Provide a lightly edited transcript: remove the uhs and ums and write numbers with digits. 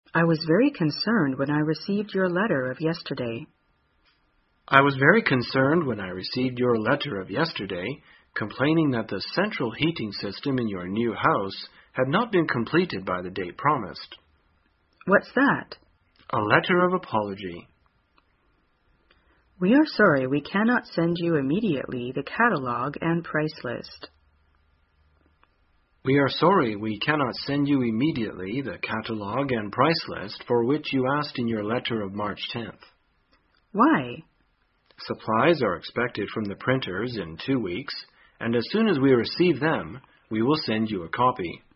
I was very concerned when I received your letter of yesterday. I was very concerned when I received your letter of yesterday, complaining that the central heating system in your new house had not been completed by the date promised. What's that? A letter of apology. We are sorry we cannot send you immediately the catalog and price list. We are sorry we cannot send you immediately the catalog and price list for which you asked in your letter of March 10th. Why? Supplies are expected from the printers in 2 weeks, and as soon as we receive them, we will send you a copy.